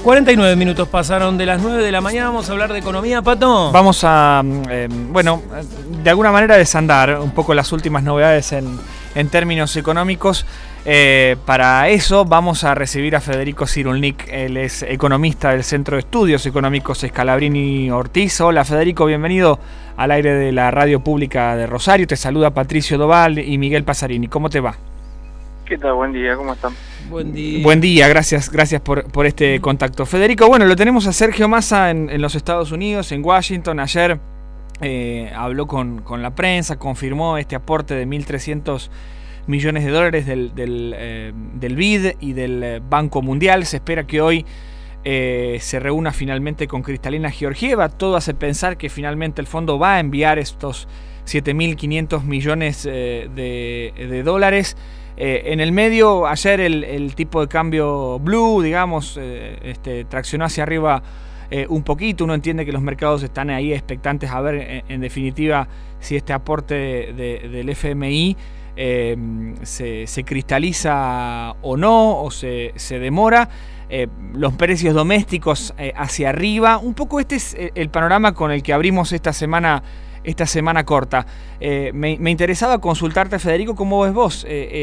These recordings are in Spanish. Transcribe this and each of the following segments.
49 minutos pasaron de las 9 de la mañana. Vamos a hablar de economía, Pato. Vamos a, de alguna manera desandar un poco las últimas novedades en términos económicos. Para eso vamos a recibir a Federico Cyrulnik. Él es economista del Centro de Estudios Económicos Scalabrini Ortiz. Hola Federico, bienvenido al aire de la Radio Pública de Rosario. Te saluda Patricio Doval y Miguel Pasarini. ¿Cómo te va? ¿Qué tal? Buen día, ¿cómo están? Buen día. Buen día, gracias por este contacto. Federico, bueno, lo tenemos a Sergio Massa en los Estados Unidos, en Washington. Ayer habló con la prensa, confirmó este aporte de 1.300 millones de dólares del BID y del Banco Mundial. Se espera que hoy se reúna finalmente con Kristalina Georgieva. Todo hace pensar que finalmente el fondo va a enviar estos 7.500 millones de dólares. En el medio, ayer el tipo de cambio blue, digamos, traccionó hacia arriba un poquito. Uno entiende que los mercados están ahí expectantes a ver, en definitiva, si este aporte del FMI se cristaliza o no, o se demora. Los precios domésticos hacia arriba. Un poco este es el panorama con el que abrimos esta semana corta. Me interesaba consultarte, Federico, cómo ves vos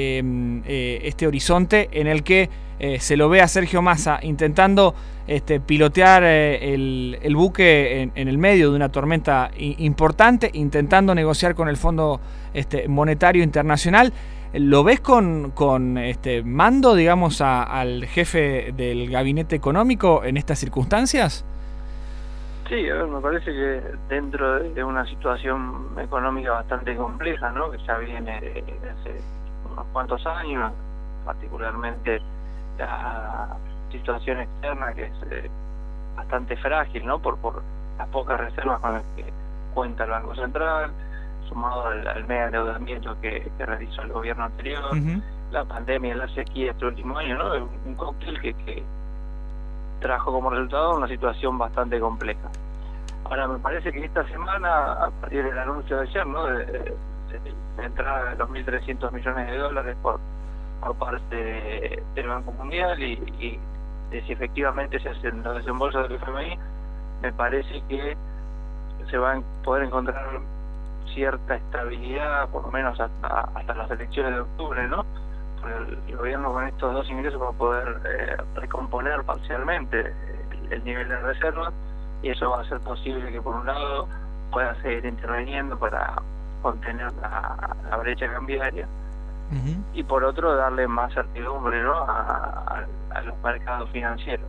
este horizonte en el que se lo ve a Sergio Massa intentando pilotear el buque en el medio de una tormenta importante, intentando negociar con el Fondo Monetario Internacional. ¿Lo ves con mando, digamos, al jefe del gabinete económico en estas circunstancias? Sí, a ver, me parece que dentro de una situación económica bastante compleja, ¿no? Que ya viene de hace unos cuantos años, particularmente la situación externa, que es bastante frágil, ¿no? Por las pocas reservas con las que cuenta el Banco Central, sumado al mega endeudamiento que realizó el gobierno anterior, la pandemia, la sequía este último año, ¿no? Un cóctel que trajo como resultado una situación bastante compleja. Ahora, me parece que esta semana, a partir del anuncio de ayer, ¿no? de entrada de los 1.300 millones de dólares por parte del Banco Mundial y de si efectivamente se hacen los desembolsos del FMI, me parece que se va a poder encontrar cierta estabilidad, por lo menos hasta las elecciones de octubre, ¿no? Porque el gobierno con estos dos ingresos va a poder recomponer parcialmente el nivel de reserva, y eso va a hacer posible que por un lado pueda seguir interviniendo para contener la brecha cambiaria, y por otro darle más certidumbre, ¿no? a los mercados financieros.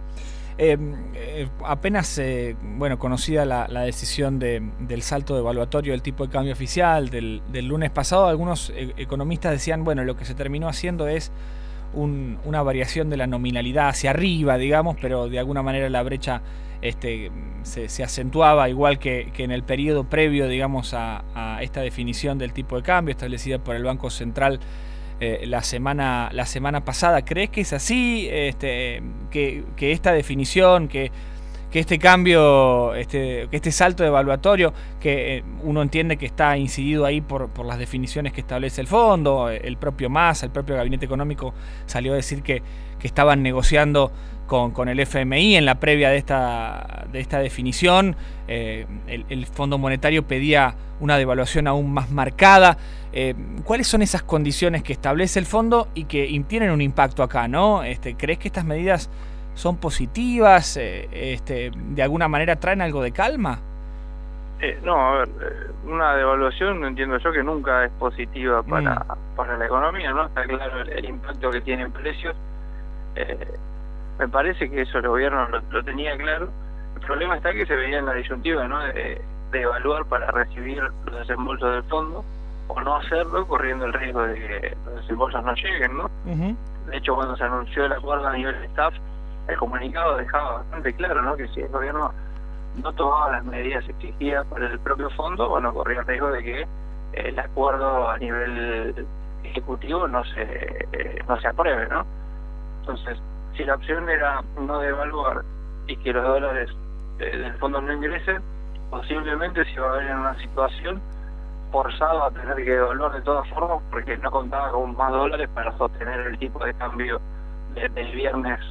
Apenas conocida la decisión del salto devaluatorio del tipo de cambio oficial del lunes pasado, algunos economistas decían, bueno, lo que se terminó haciendo es una variación de la nominalidad hacia arriba, digamos, pero de alguna manera la brecha se acentuaba, igual que en el periodo previo, digamos, a esta definición del tipo de cambio establecida por el Banco Central la semana pasada. ¿Crees que es así? Que esta definición, que este cambio, que este salto devaluatorio, que uno entiende que está incidido ahí por las definiciones que establece el fondo, el propio Massa, el propio gabinete económico salió a decir que estaban negociando con el FMI en la previa de esta definición. El Fondo Monetario pedía una devaluación aún más marcada. ¿Cuáles son esas condiciones que establece el fondo y que tienen un impacto acá, ¿no? ¿Crees que estas medidas son positivas? ¿De alguna manera traen algo de calma? No, a ver, una devaluación entiendo yo que nunca es positiva para la economía, ¿no? Está claro el impacto que tiene en precios. Me parece que eso el gobierno lo tenía claro. El problema está que se veía en la disyuntiva, ¿no? De evaluar para recibir los desembolsos del fondo, o no hacerlo, corriendo el riesgo de que los desembolsos no lleguen, ¿no? De hecho, cuando se anunció el acuerdo a nivel de staff, el comunicado dejaba bastante claro, ¿no? Que si el gobierno no tomaba las medidas exigidas por el propio fondo, bueno, corría el riesgo de que el acuerdo a nivel ejecutivo no se apruebe, ¿no? Entonces, si la opción era no devaluar y que los dólares del fondo no ingresen, posiblemente se iba a ver en una situación forzado a tener que devaluar de todas formas, porque no contaba con más dólares para sostener el tipo de cambio del viernes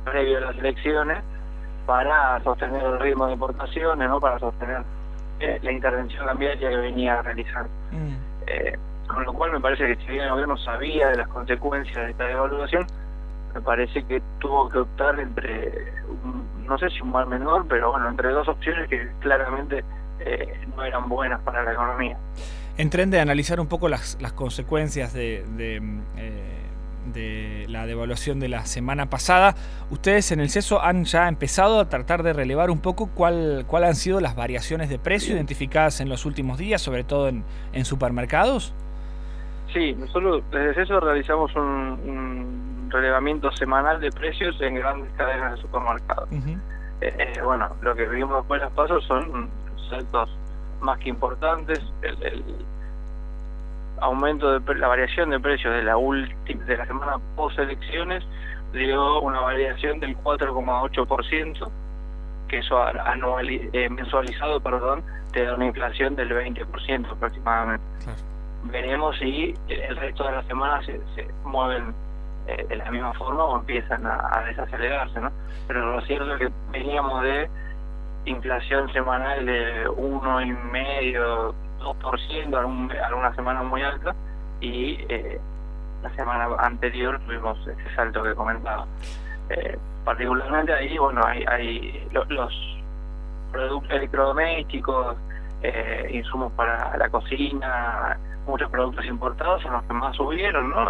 previo a las elecciones para sostener el ritmo de importaciones, ¿no? Para sostener la intervención cambiaria que venía realizando. Con lo cual me parece que si bien el gobierno sabía de las consecuencias de esta devaluación, me parece que tuvo que optar entre, no sé si un mal menor, pero bueno, entre dos opciones que claramente no eran buenas para la economía. En tren de analizar un poco las consecuencias de la devaluación de la semana pasada, ustedes en el CESO han ya empezado a tratar de relevar un poco cuál han sido las variaciones de precio identificadas en los últimos días, sobre todo en supermercados. Sí, nosotros desde el CESO realizamos un relevamiento semanal de precios en grandes cadenas de supermercados. Bueno, lo que vimos después de las pasos son saltos más que importantes. El aumento de la variación de precios de la semana post elecciones dio una variación del 4,8%, que eso mensualizado, te da una inflación del 20% aproximadamente. Claro. Veremos si el resto de las semanas se mueven de la misma forma o empiezan a desacelerarse, ¿no? Pero lo cierto es que veníamos de inflación semanal de 1,5%, 2%, alguna semana muy alta, y la semana anterior tuvimos ese salto que comentaba. Particularmente ahí, bueno, hay los productos electrodomésticos, insumos para la cocina, muchos productos importados son los que más subieron, ¿no?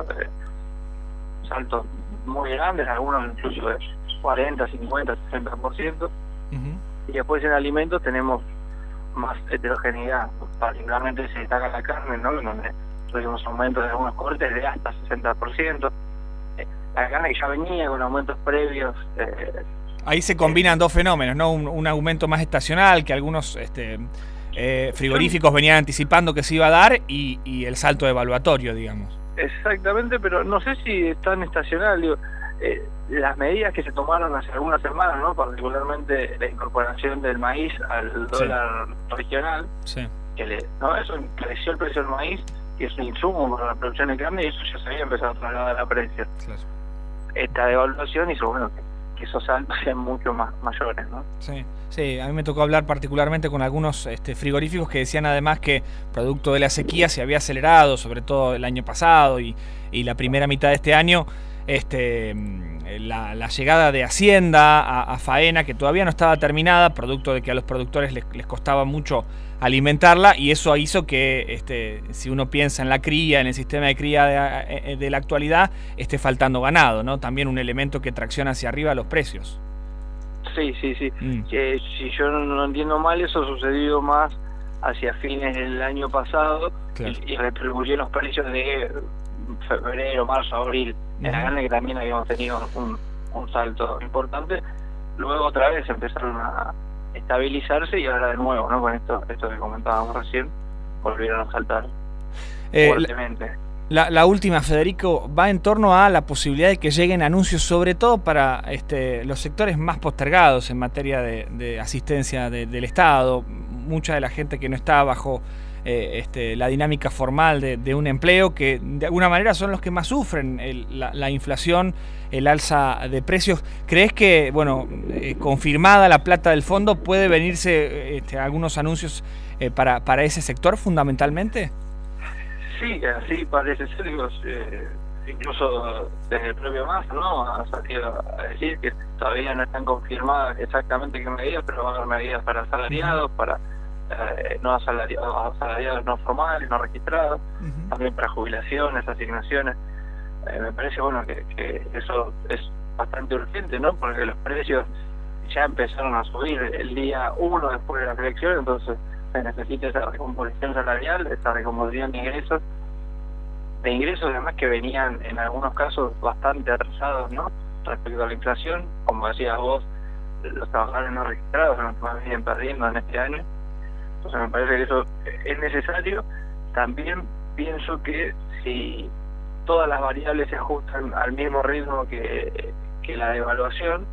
Saltos muy grandes, algunos incluso de 40, 50, 60%. Y después en alimentos tenemos más heterogeneidad, particularmente se destaca la carne, ¿no? Donde tuvimos aumentos de algunos cortes de hasta 60%. La carne que ya venía con aumentos previos. Ahí se combinan dos fenómenos, ¿no? Un aumento más estacional que algunos frigoríficos venían anticipando que se iba a dar y el salto evaluatorio, digamos. Exactamente, pero no sé si es tan estacional, digo. Las medidas que se tomaron hace algunas semanas, ¿no? Particularmente la incorporación del maíz al dólar regional, eso encareció el precio del maíz, que es un insumo para la producción de carne, y eso ya se había empezado a trasladar a precios. Claro. Esta devaluación hizo que esos saltos sean mucho más mayores, ¿no? Sí, a mí me tocó hablar particularmente con algunos frigoríficos que decían además que producto de la sequía se había acelerado, sobre todo el año pasado y la primera mitad de este año, la llegada de Hacienda a faena, que todavía no estaba terminada, producto de que a los productores les costaba mucho alimentarla, y eso hizo que si uno piensa en la cría, en el sistema de cría de la actualidad, esté faltando ganado, ¿no? También un elemento que tracciona hacia arriba los precios. Sí. Que, si yo no entiendo mal, eso sucedió más hacia fines del año pasado. Claro. y repercutió en los precios de febrero, marzo, abril, en la carne, que también habíamos tenido un salto importante. Luego otra vez empezaron a estabilizarse y ahora de nuevo, ¿no? Con esto que comentábamos recién, volvieron a saltar fuertemente. La última, Federico, va en torno a la posibilidad de que lleguen anuncios, sobre todo para los sectores más postergados en materia de asistencia del Estado. Mucha de la gente que no está bajo la dinámica formal de un empleo, que de alguna manera son los que más sufren la inflación, el alza de precios. ¿Crees que, confirmada la plata del fondo, puede venirse algunos anuncios para ese sector fundamentalmente? Sí, así parece ser. Incluso desde el propio Massa, ¿no? Ha salido a decir que todavía no están confirmadas exactamente qué medidas, pero van a haber medidas para asalariados, para no asalariados no formales, no registrados, también para jubilaciones, asignaciones. Me parece que eso es bastante urgente, ¿no? Porque los precios ya empezaron a subir el día 1 después de la elección, entonces se necesita esa recomposición salarial, esa recomposición de ingresos además que venían en algunos casos bastante atrasados, ¿no? Respecto a la inflación, como decías vos, los trabajadores no registrados son los que más vienen perdiendo en este año. Entonces me parece que eso es necesario. También pienso que si todas las variables se ajustan al mismo ritmo que la devaluación,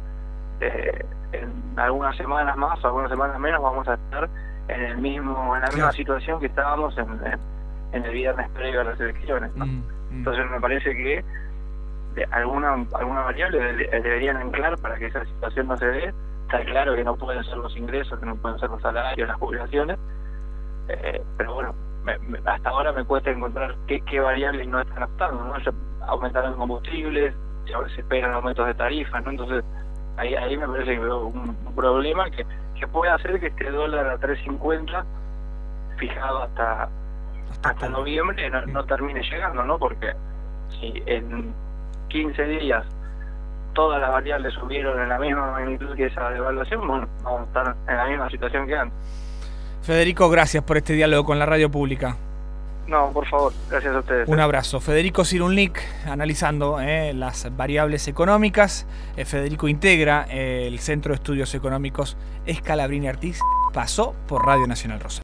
en algunas semanas más o algunas semanas menos vamos a estar en la misma situación que estábamos en el viernes previo a las elecciones, ¿no? Entonces me parece que alguna variable deberían anclar para que esa situación no se dé. Está claro que no pueden ser los ingresos, que no pueden ser los salarios, las jubilaciones, pero bueno, hasta ahora me cuesta encontrar qué variables no están afectando, ¿no? Ya aumentaron combustibles, ahora se esperan aumentos de tarifas, ¿no? Entonces ahí me parece que veo un problema que puede hacer que este dólar a 3.50 fijado hasta noviembre no termine llegando, ¿no? Porque si en 15 días todas las variables subieron en la misma magnitud que esa devaluación, bueno, vamos a estar en la misma situación que antes. Federico, gracias por este diálogo con la radio pública. No, por favor, gracias a ustedes. Un abrazo. Federico Cirulnik, analizando las variables económicas. Federico integra el Centro de Estudios Económicos Scalabrini Artis. Pasó por Radio Nacional Rosario.